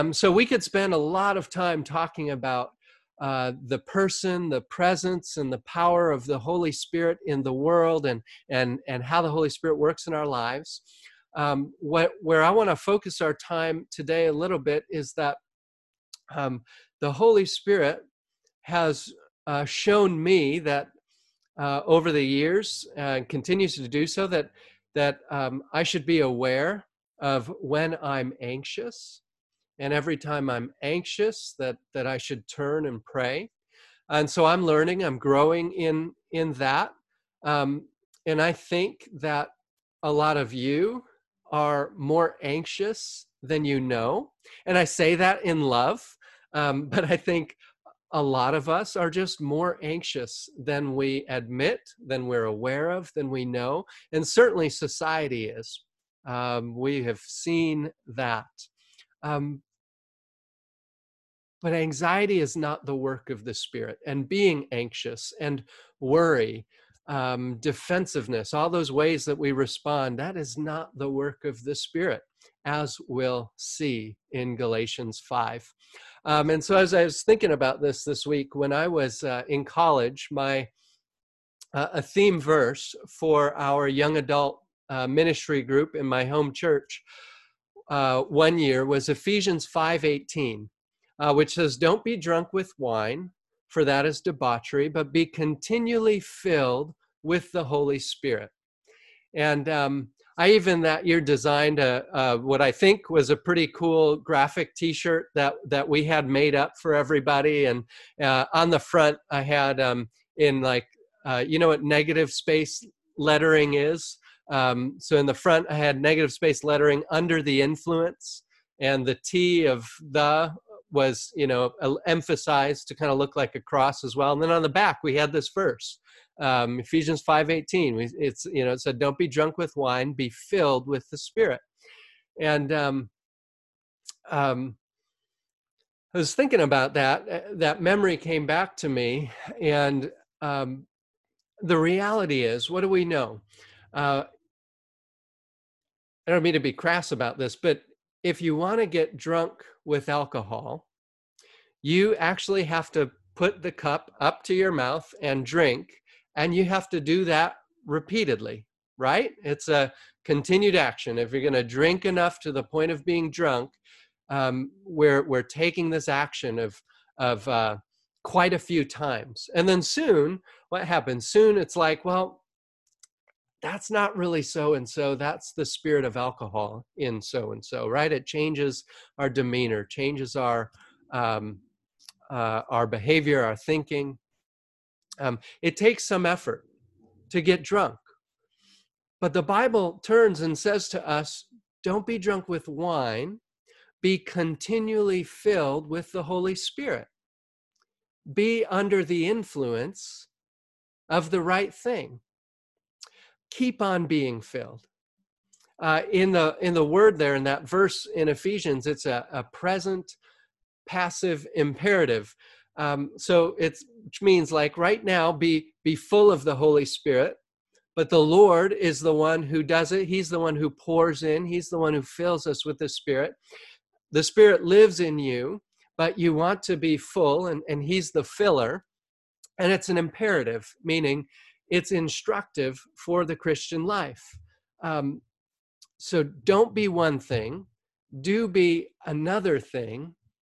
So we could spend a lot of time talking about the person, the presence, and the power of the Holy Spirit in the world, and how the Holy Spirit works in our lives. Where I want to focus our time today a little bit is that the Holy Spirit has shown me that over the years, and continues to do so, that I should be aware of when I'm anxious. And every time I'm anxious, that I should turn and pray. And so I'm learning, I'm growing in that. And I think that a lot of you are more anxious than you know. And I say that in love, but I think a lot of us are just more anxious than we admit, than we're aware of, than we know. And certainly society is. We have seen that. But anxiety is not the work of the Spirit. And being anxious and worry, defensiveness, all those ways that we respond, that is not the work of the Spirit, as we'll see in Galatians 5. And so as I was thinking about this week, when I was in college, a theme verse for our young adult ministry group in my home church one year was Ephesians 5:18. Which says, "Don't be drunk with wine, for that is debauchery, but be continually filled with the Holy Spirit." And I even that year designed what I think was a pretty cool graphic T-shirt that we had made up for everybody. And on the front, I had in like, you know what negative space lettering is? So in the front, I had negative space lettering under the influence, and the T of the was, emphasized to kind of look like a cross as well. And then on the back, we had this verse, Ephesians 5:18. It said, "Don't be drunk with wine, be filled with the Spirit." And I was thinking about that. That memory came back to me. And the reality is, what do we know? I don't mean to be crass about this, but if you want to get drunk with alcohol, you actually have to put the cup up to your mouth and drink, and you have to do that repeatedly, right? It's a continued action. If you're going to drink enough to the point of being drunk, we're taking this action of quite a few times. And then soon, what happens? Soon it's like, well, that's not really so-and-so. That's the spirit of alcohol in so-and-so, right? It changes our demeanor, changes our behavior, our thinking. It takes some effort to get drunk. But the Bible turns and says to us, don't be drunk with wine, be continually filled with the Holy Spirit. Be under the influence of the right thing. Keep on being filled. In the word there, in that verse in Ephesians, it's a present passive imperative. So which means like right now, be full of the Holy Spirit, but the Lord is the one who does it. He's the one who pours in. He's the one who fills us with the Spirit. The Spirit lives in you, but you want to be full, and He's the filler. And it's an imperative, meaning it's instructive for the Christian life. So don't be one thing, do be another thing.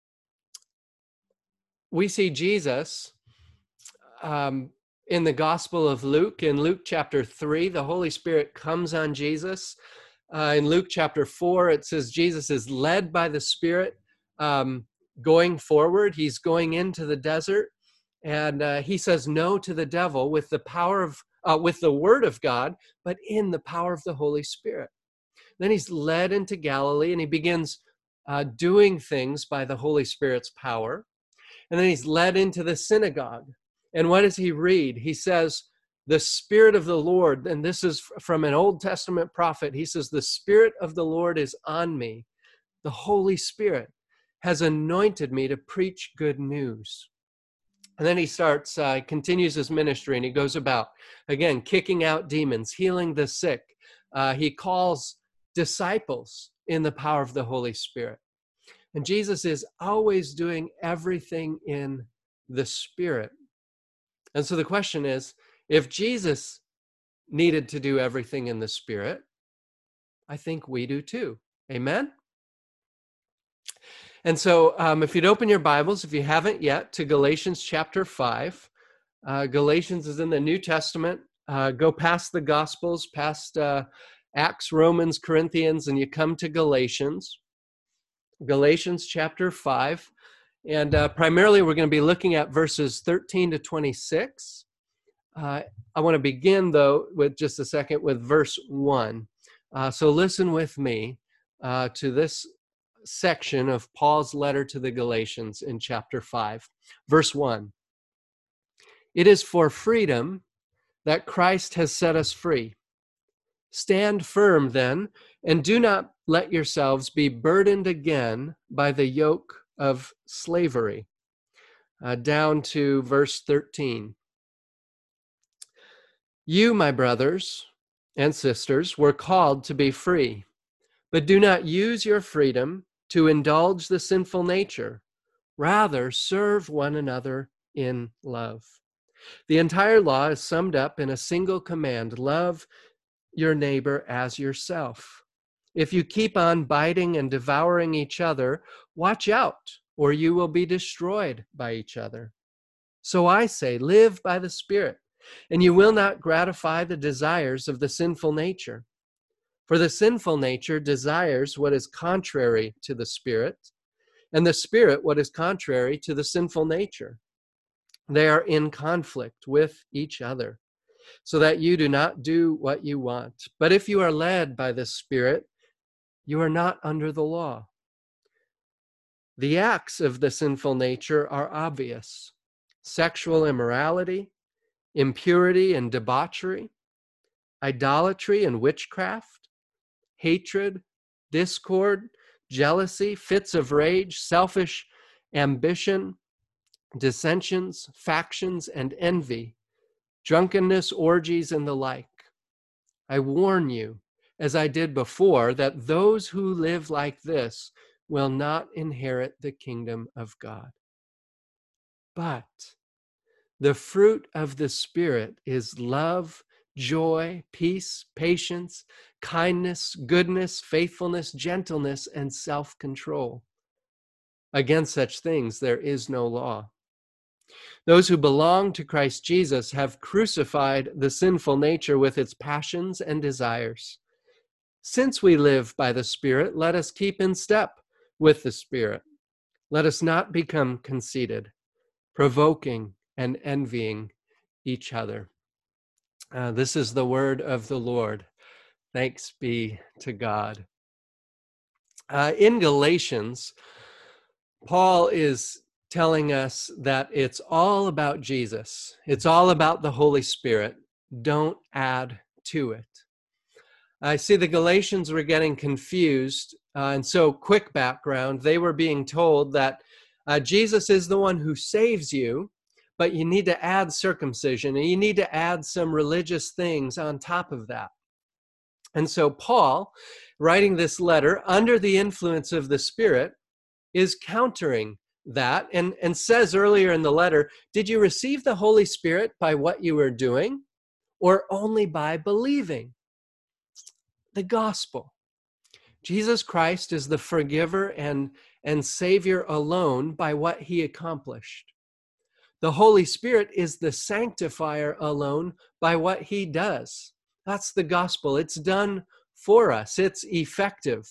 We see Jesus in the Gospel of Luke. In Luke chapter 3, the Holy Spirit comes on Jesus. In Luke chapter 4, it says Jesus is led by the Spirit going forward. He's going into the desert, and he says no to the devil with the power of, with the word of God, but in the power of the Holy Spirit. Then he's led into Galilee, and he begins doing things by the Holy Spirit's power. And then he's led into the synagogue. And what does he read? He says, the Spirit of the Lord, and this is from an Old Testament prophet, he says, the Spirit of the Lord is on me. The Holy Spirit has anointed me to preach good news. And then he continues his ministry, and he goes about, again, kicking out demons, healing the sick. He calls disciples in the power of the Holy Spirit. And Jesus is always doing everything in the Spirit. And so the question is, if Jesus needed to do everything in the Spirit, I think we do too. Amen? And so if you'd open your Bibles, if you haven't yet, to Galatians chapter 5. Galatians is in the New Testament. Go past the Gospels, past Acts, Romans, Corinthians, and you come to Galatians. Galatians chapter 5. And primarily we're going to be looking at verses 13 to 26. I want to begin, though, with just a second with verse 1. So listen with me to this section of Paul's letter to the Galatians in chapter 5. Verse 1. It is for freedom that Christ has set us free. Stand firm then, and do not let yourselves be burdened again by the yoke of slavery. Down to verse 13. You, my brothers and sisters, were called to be free, but do not use your freedom to indulge the sinful nature. Rather, serve one another in love. The entire law is summed up in a single command: love your neighbor as yourself. If you keep on biting and devouring each other, watch out, or you will be destroyed by each other. So I say, live by the Spirit, and you will not gratify the desires of the sinful nature. For the sinful nature desires what is contrary to the Spirit, and the Spirit what is contrary to the sinful nature. They are in conflict with each other, so that you do not do what you want. But if you are led by the Spirit, you are not under the law. The acts of the sinful nature are obvious: sexual immorality, impurity and debauchery, idolatry and witchcraft, hatred, discord, jealousy, fits of rage, selfish ambition, dissensions, factions, and envy, drunkenness, orgies, and the like. I warn you, as I did before, that those who live like this will not inherit the kingdom of God. But the fruit of the Spirit is love, joy, peace, patience, kindness, goodness, faithfulness, gentleness, and self-control. Against such things there is no law. Those who belong to Christ Jesus have crucified the sinful nature with its passions and desires. Since we live by the Spirit, let us keep in step with the Spirit. Let us not become conceited, provoking and envying each other. This is the word of the Lord. Thanks be to God. In Galatians, Paul is telling us that it's all about Jesus. It's all about the Holy Spirit. Don't add to it. I see the Galatians were getting confused. And so, quick background, they were being told that Jesus is the one who saves you, but you need to add circumcision, and you need to add some religious things on top of that. And so Paul, writing this letter under the influence of the Spirit, is countering that and says earlier in the letter, did you receive the Holy Spirit by what you were doing, or only by believing? The gospel. Jesus Christ is the forgiver and Savior alone by what he accomplished. The Holy Spirit is the sanctifier alone by what he does. That's the gospel. It's done for us. It's effective.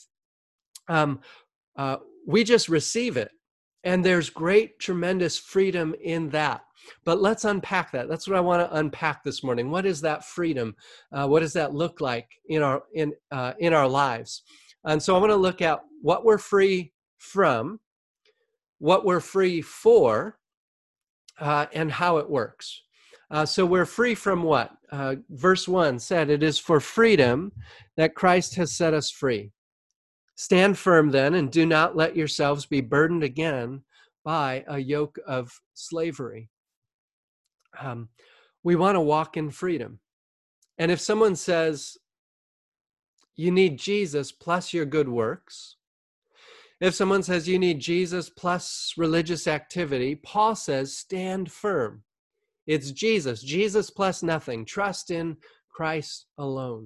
We just receive it. And there's great, tremendous freedom in that. But let's unpack that. That's what I want to unpack this morning. What is that freedom? What does that look like in our lives? And so I want to look at what we're free from, what we're free for, and how it works. So we're free from what? Verse 1 said, it is for freedom that Christ has set us free. Stand firm then, and do not let yourselves be burdened again by a yoke of slavery. We want to walk in freedom. And if someone says, you need Jesus plus your good works, If someone says you need Jesus plus religious activity, Paul says stand firm. It's Jesus plus nothing. Trust in Christ alone.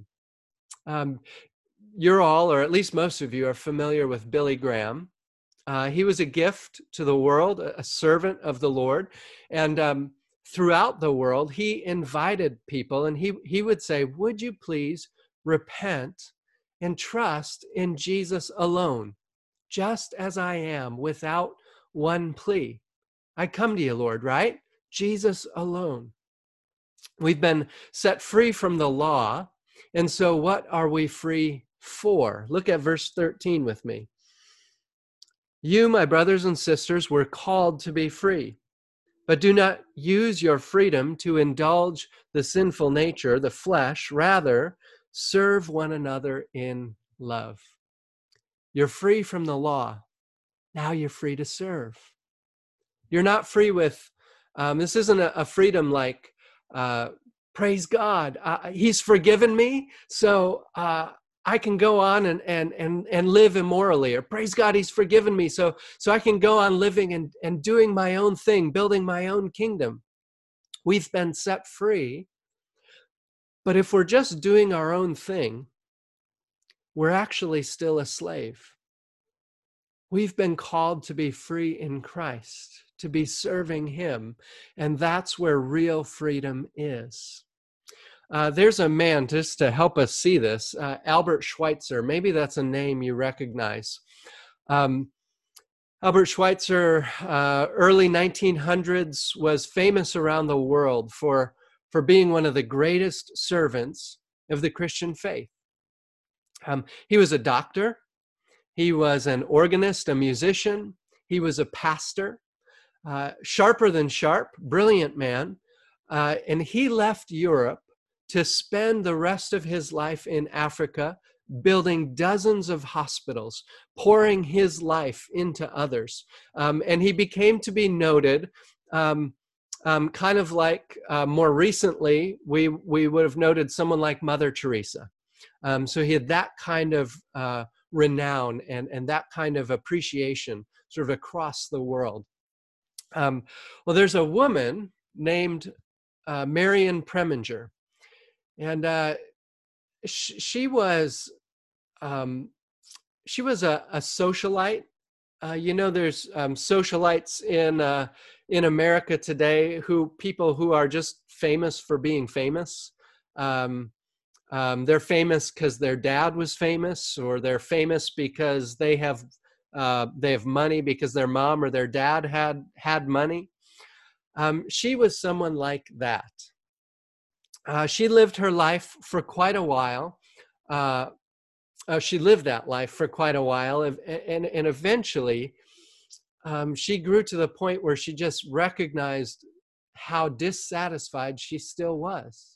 You're all, or at least most of you, are familiar with Billy Graham. He was a gift to the world, a servant of the Lord. And throughout the world, he invited people, and he would say, would you please repent and trust in Jesus alone, just as I am, without one plea. I come to you, Lord, right? Jesus alone. We've been set free from the law, and so what are we free for? Look at verse 13 with me. You, my brothers and sisters, were called to be free, but do not use your freedom to indulge the sinful nature, the flesh. Rather, serve one another in love. You're free from the law. Now you're free to serve. You're not free with, this isn't a freedom like, praise God, he's forgiven me, so I can go on and live immorally. Or praise God, he's forgiven me, so I can go on living and doing my own thing, building my own kingdom. We've been set free, but if we're just doing our own thing, we're actually still a slave. We've been called to be free in Christ, to be serving him, and that's where real freedom is. There's a man, just to help us see this, Albert Schweitzer. Maybe that's a name you recognize. Albert Schweitzer, early 1900s, was famous around the world for being one of the greatest servants of the Christian faith. He was a doctor. He was an organist, a musician. He was a pastor, sharper than sharp, brilliant man. And he left Europe to spend the rest of his life in Africa, building dozens of hospitals, pouring his life into others. And he became to be noted, kind of like more recently, we would have noted someone like Mother Teresa. So he had that kind of renown and that kind of appreciation sort of across the world. Well, there's a woman named Marion Preminger, and she was a socialite. There's socialites in America today, people who are just famous for being famous. They're famous because their dad was famous, or they're famous because they have money because their mom or their dad had money. She was someone like that. She lived her life for quite a while. She lived that life for quite a while, and eventually she grew to the point where she just recognized how dissatisfied she still was.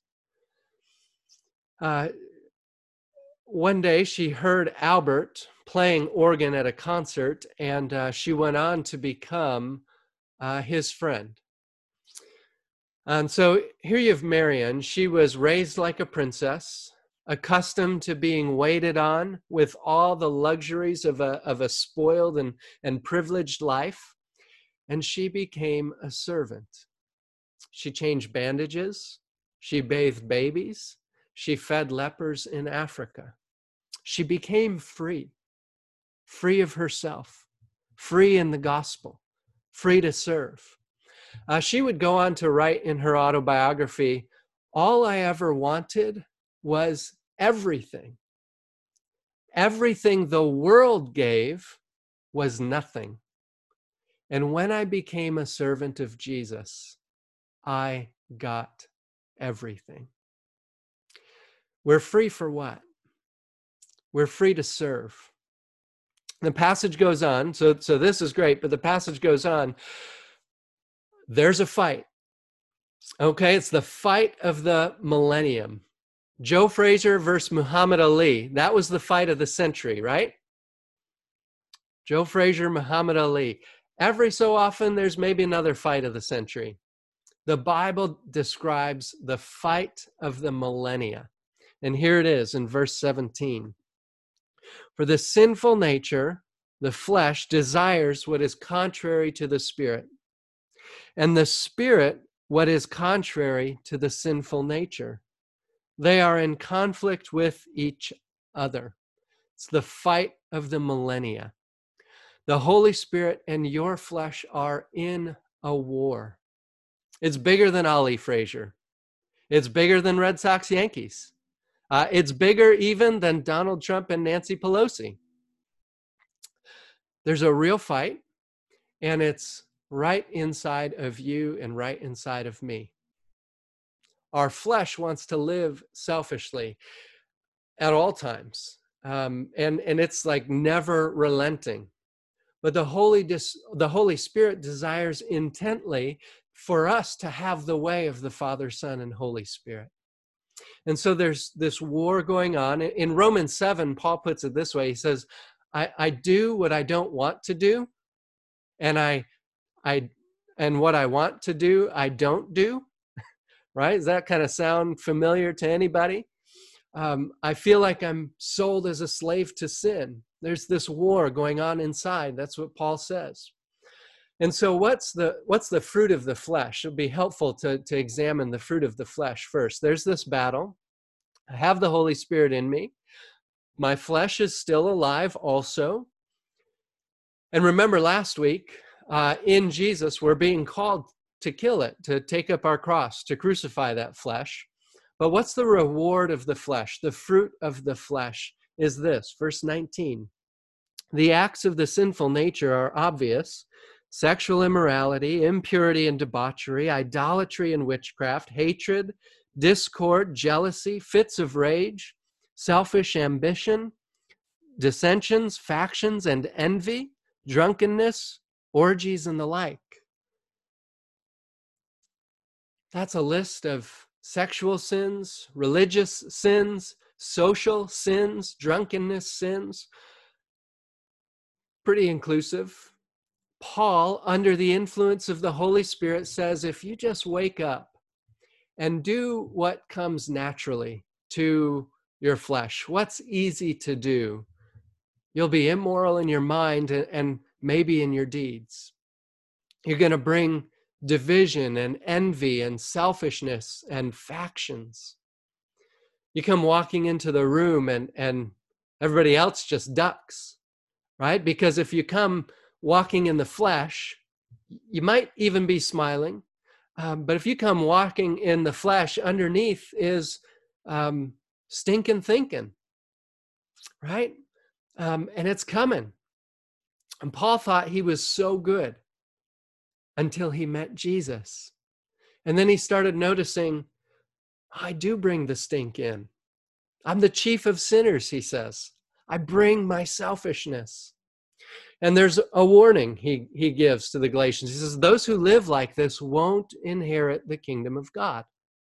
One day she heard Albert playing organ at a concert, and she went on to become his friend. And so here you have Marion. She was raised like a princess, accustomed to being waited on with all the luxuries of a spoiled and privileged life, and she became a servant. She changed bandages. She bathed babies. She fed lepers in Africa. She became free of herself, free in the gospel, free to serve. She would go on to write in her autobiography, all I ever wanted was everything. Everything the world gave was nothing. And when I became a servant of Jesus, I got everything. We're free for what? We're free to serve. The passage goes on, so this is great, but the passage goes on. There's a fight. Okay, it's the fight of the millennium. Joe Frazier versus Muhammad Ali. That was the fight of the century, right? Joe Frazier, Muhammad Ali. Every so often, there's maybe another fight of the century. The Bible describes the fight of the millennia. And here it is in verse 17. For the sinful nature the flesh, desires what is contrary to the Spirit, and the Spirit what is contrary to the sinful nature. They are in conflict with each other. It's the fight of the millennia. The Holy Spirit and your flesh are in a war. It's bigger than Ollie Frazier. It's bigger than Red Sox Yankees. It's bigger even than Donald Trump and Nancy Pelosi. There's a real fight, and it's right inside of you and right inside of me. Our flesh wants to live selfishly at all times, and it's like never relenting. But the Holy Spirit desires intently for us to have the way of the Father, Son, and Holy Spirit. And so there's this war going on. In Romans 7, Paul puts it this way. He says, I do what I don't want to do, and what I want to do, I don't do. Right? Does that kind of sound familiar to anybody? I feel like I'm sold as a slave to sin. There's this war going on inside. That's what Paul says. And so what's the fruit of the flesh? It'll be helpful to examine the fruit of the flesh first. There's this battle. I have the Holy Spirit in me. My flesh is still alive also. And remember last week, in Jesus, we're being called to kill it, to take up our cross, to crucify that flesh. But what's the reward of the flesh? The fruit of the flesh is this, verse 19. The acts of the sinful nature are obvious: sexual immorality, impurity and debauchery, idolatry and witchcraft, hatred, discord, jealousy, fits of rage, selfish ambition, dissensions, factions, and envy, drunkenness, orgies, and the like. That's a list of sexual sins, religious sins, social sins, drunkenness sins. Pretty inclusive. Paul, under the influence of the Holy Spirit, says if you just wake up and do what comes naturally to your flesh, what's easy to do, you'll be immoral in your mind and maybe in your deeds. You're going to bring division and envy and selfishness and factions. You come walking into the room and everybody else just ducks, right? Because if you come walking in the flesh, you might even be smiling. But if you come walking in the flesh, underneath is stinking thinking, right? And it's coming. And Paul thought he was so good until he met Jesus. And then he started noticing, I do bring the stink in. I'm the chief of sinners, he says. I bring my selfishness. And there's a warning he gives to the Galatians. He says, those who live like this won't inherit the kingdom of God.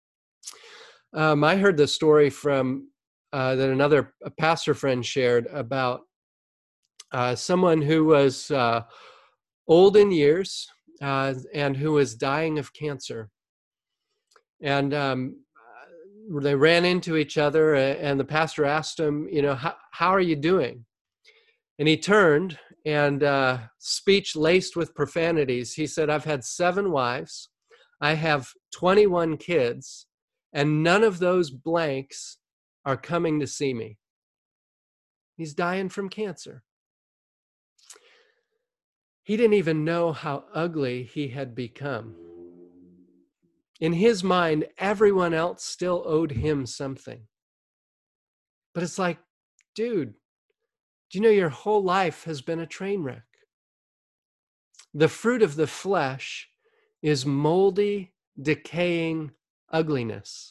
I heard the story from that another pastor friend shared about someone who was old in years and who was dying of cancer. And they ran into each other, and the pastor asked him, how are you doing? And he turned, and speech laced with profanities. He said, I've had 7 wives. I have 21 kids, and none of those blanks are coming to see me. He's dying from cancer. He didn't even know how ugly he had become. In his mind, everyone else still owed him something. But it's like, dude, do you know your whole life has been a train wreck? The fruit of the flesh is moldy, decaying ugliness.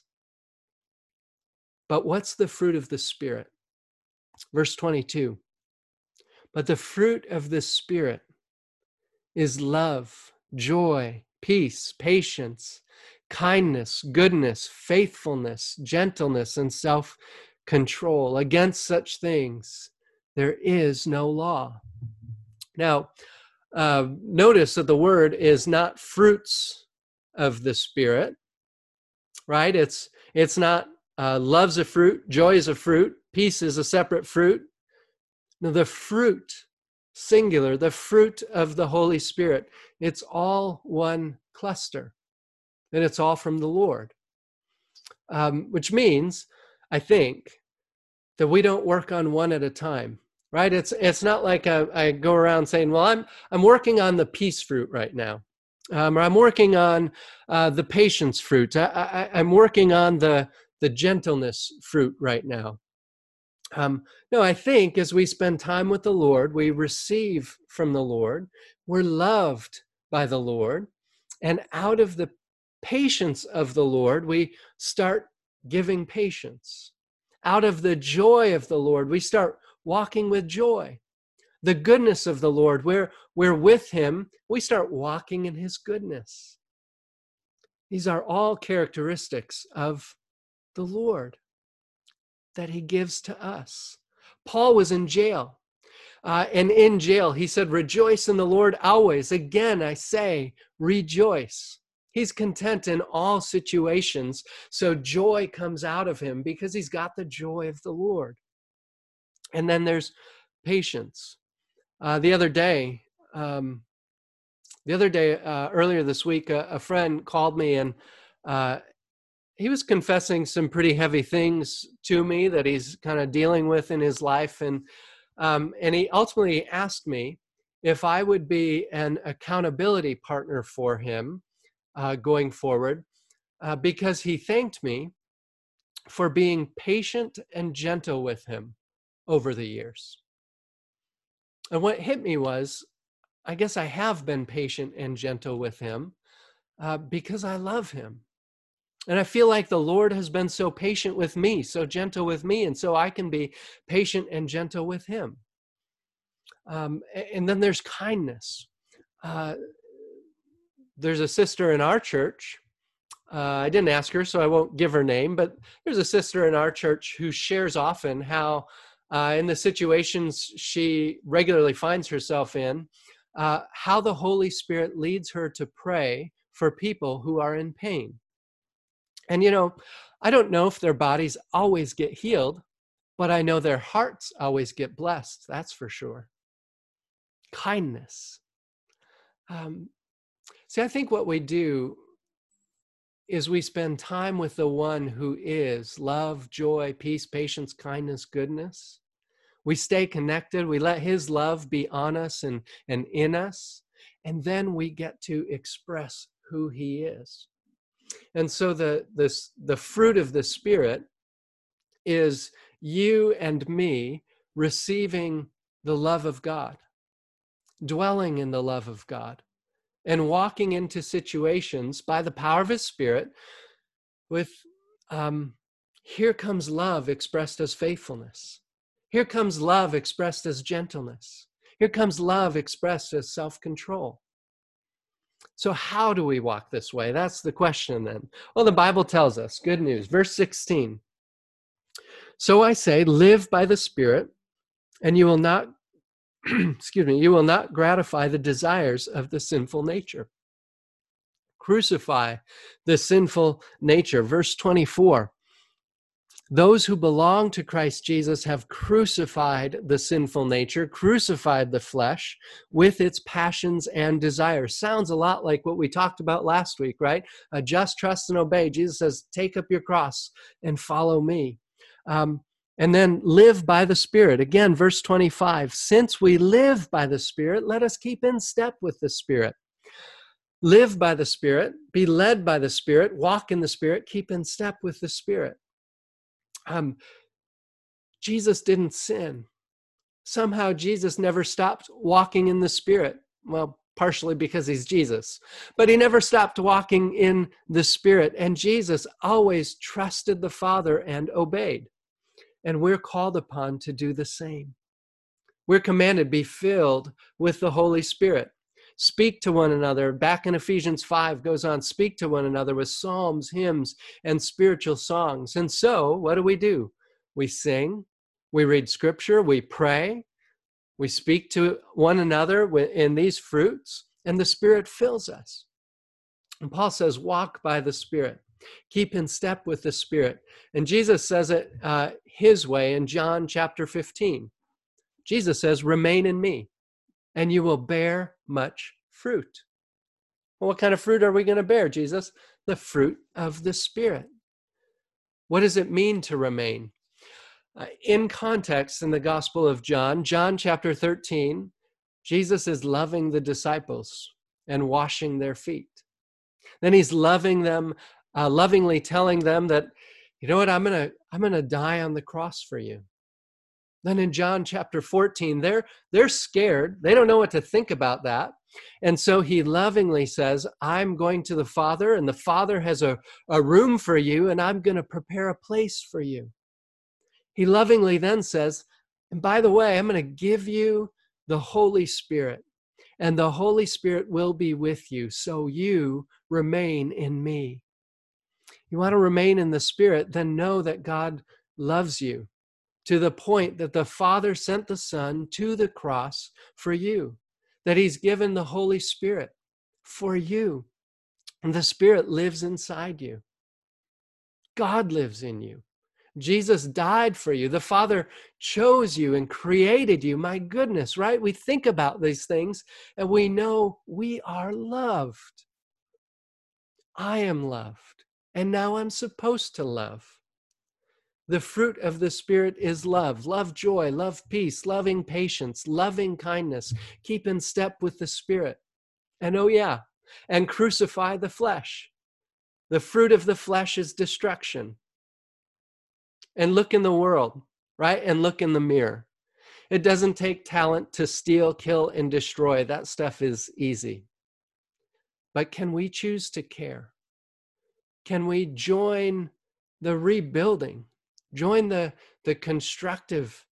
But what's the fruit of the Spirit? Verse 22. But the fruit of the Spirit is love, joy, peace, patience, kindness, goodness, faithfulness, gentleness, and self-control. Against such things there is no law. Now, notice that the word is not fruits of the Spirit, right? It's not love's a fruit, joy is a fruit, peace is a separate fruit. No, the fruit singular, the fruit of the Holy Spirit. It's all one cluster, and it's all from the Lord. Which means, I think, that we don't work on one at a time, right? It's not like I go around saying, well, I'm working on the peace fruit right now, or I'm working on the patience fruit. I'm working on the gentleness fruit right now. No, I think as we spend time with the Lord, we receive from the Lord, we're loved by the Lord, and out of the patience of the Lord, we start giving patience. Out of the joy of the Lord, we start walking with joy. The goodness of the Lord, we're with him, we start walking in his goodness. These are all characteristics of the Lord that he gives to us. Paul was in jail, and in jail he said, rejoice in the Lord always. Again, I say, rejoice. He's content in all situations, so joy comes out of him because he's got the joy of the Lord. And then there's patience. The other day, earlier this week, a friend called me, and he was confessing some pretty heavy things to me that he's kind of dealing with in his life. And he ultimately asked me if I would be an accountability partner for him going forward, because he thanked me for being patient and gentle with him over the years. And what hit me was, I guess I have been patient and gentle with him because I love him. And I feel like the Lord has been so patient with me, so gentle with me, and so I can be patient and gentle with him. And then there's kindness. There's a sister in our church. I didn't ask her, so I won't give her name, but there's a sister in our church who shares often how in the situations she regularly finds herself in, how the Holy Spirit leads her to pray for people who are in pain. And, I don't know if their bodies always get healed, but I know their hearts always get blessed. That's for sure. Kindness. See, I think what we do is we spend time with the one who is love, joy, peace, patience, kindness, goodness. We stay connected. We let his love be on us and in us. And then we get to express who he is. And so the fruit of the Spirit is you and me receiving the love of God, dwelling in the love of God, and walking into situations by the power of his Spirit with, here comes love expressed as faithfulness. Here comes love expressed as gentleness. Here comes love expressed as self-control. So how do we walk this way? That's the question then. Well, the Bible tells us, good news, verse 16. So I say, live by the Spirit, and you will not, you will not gratify the desires of the sinful nature. Crucify the sinful nature. Verse 24. Those who belong to Christ Jesus have crucified the sinful nature, crucified the flesh with its passions and desires. Sounds a lot like what we talked about last week, right? Just trust and obey. Jesus says, take up your cross and follow me. And then live by the Spirit. Again, verse 25, since we live by the Spirit, let us keep in step with the Spirit. Live by the Spirit, be led by the Spirit, walk in the Spirit, keep in step with the Spirit. Jesus didn't sin. Somehow Jesus never stopped walking in the Spirit. Well, partially because he's Jesus, but he never stopped walking in the Spirit. And Jesus always trusted the Father and obeyed. And we're called upon to do the same. We're commanded, be filled with the Holy Spirit. Speak to one another. Back in Ephesians 5 goes on, speak to one another with psalms, hymns, and spiritual songs. And so, what do? We sing, we read scripture, we pray, we speak to one another in these fruits, and the Spirit fills us. And Paul says, walk by the Spirit. Keep in step with the Spirit. And Jesus says it his way in John chapter 15. Jesus says, remain in me. and you will bear much fruit. Well, what kind of fruit are we going to bear, Jesus? The fruit of the Spirit. What does it mean to remain? In context, in the Gospel of John, John chapter 13, Jesus is loving the disciples and washing their feet. Then he's loving them, lovingly telling them that, you know what, I'm gonna die on the cross for you. Then in John chapter 14, they're scared. They don't know what to think about that. And so he lovingly says, I'm going to the Father, and the Father has a room for you, and I'm going to prepare a place for you. He lovingly then says, and by the way, I'm going to give you the Holy Spirit, and the Holy Spirit will be with you, so you remain in me. You want to remain in the Spirit, then know that God loves you to the point that the Father sent the Son to the cross for you, that he's given the Holy Spirit for you, and the Spirit lives inside you. God lives in you. Jesus died for you. The Father chose you and created you. My goodness, right? We think about these things and we know we are loved. I am loved, and now I'm supposed to love. The fruit of the Spirit is love, joy, love, peace, loving patience, loving kindness. Keep in step with the Spirit. And oh yeah, and crucify the flesh. The fruit of the flesh is destruction. And look in the world, right? And look in the mirror. It doesn't take talent to steal, kill, and destroy. That stuff is easy. But can we choose to care? Can we join the rebuilding? Join the constructive,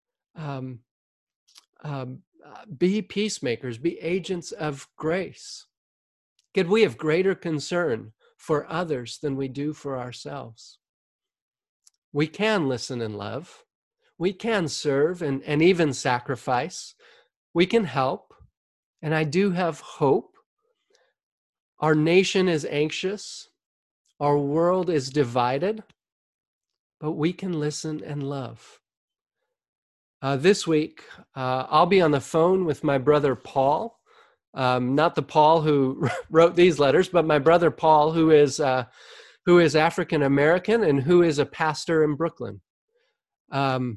be peacemakers, be agents of grace. Could we have greater concern for others than we do for ourselves? We can listen and love. We can serve and even sacrifice. We can help. And I do have hope. Our nation is anxious. Our world is divided. But we can listen and love. This week, I'll be on the phone with my brother Paul. Not the Paul who wrote these letters, but my brother Paul, who is African American and who is a pastor in Brooklyn. I'm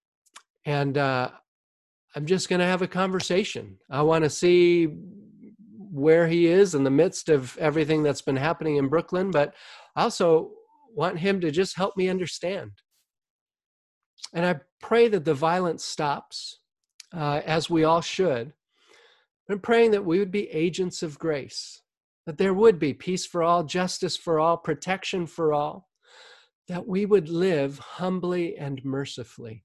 just going to have a conversation. I want to see where he is in the midst of everything that's been happening in Brooklyn, but I also want him to just help me understand. And I pray that the violence stops, as we all should. I'm praying that we would be agents of grace, that there would be peace for all, justice for all, protection for all, that we would live humbly and mercifully.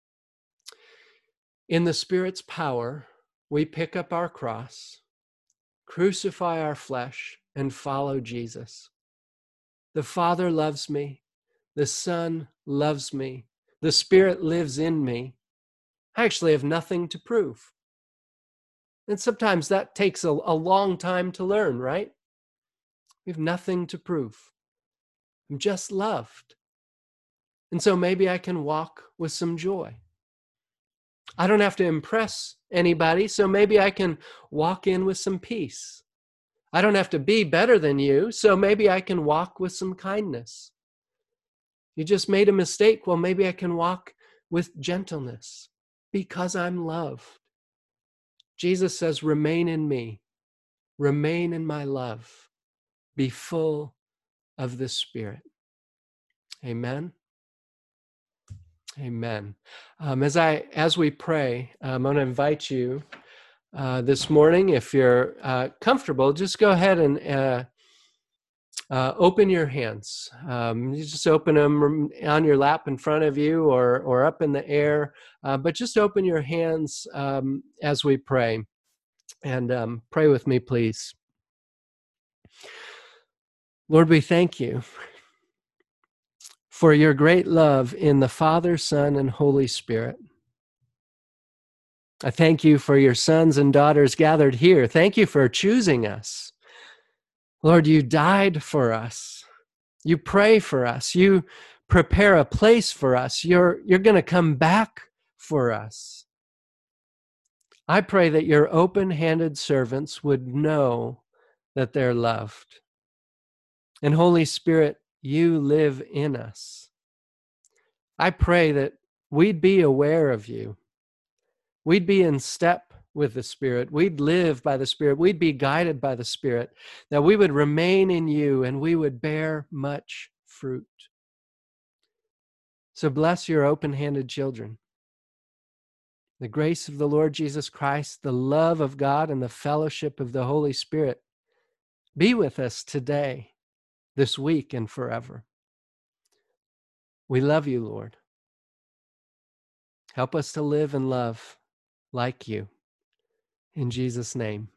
In the Spirit's power, we pick up our cross, crucify our flesh, and follow Jesus. The Father loves me. The Son loves me. The Spirit lives in me. I actually have nothing to prove. And sometimes that takes a long time to learn, right? We have nothing to prove. I'm just loved. And so maybe I can walk with some joy. I don't have to impress anybody, so maybe I can walk in with some peace. I don't have to be better than you, so maybe I can walk with some kindness. You just made a mistake, well, maybe I can walk with gentleness because I'm loved. Jesus says, remain in me, remain in my love, be full of the Spirit. Amen. Amen. As we pray, I'm going to invite you this morning, if you're comfortable, just go ahead and open your hands. You just open them on your lap in front of you or up in the air, but just open your hands as we pray. And pray with me, please. Lord, we thank you for your great love in the Father, Son, and Holy Spirit. I thank you for your sons and daughters gathered here. Thank you for choosing us. Lord, you died for us. You pray for us. You prepare a place for us. You're going to come back for us. I pray that your open-handed servants would know that they're loved. And Holy Spirit, you live in us. I pray that we'd be aware of you. We'd be in step with the Spirit. We'd live by the Spirit. We'd be guided by the Spirit, that we would remain in you and we would bear much fruit. So bless your open-handed children. The grace of the Lord Jesus Christ, the love of God, and the fellowship of the Holy Spirit be with us today, this week, and forever. We love you, Lord. Help us to live and love like you. In Jesus' name.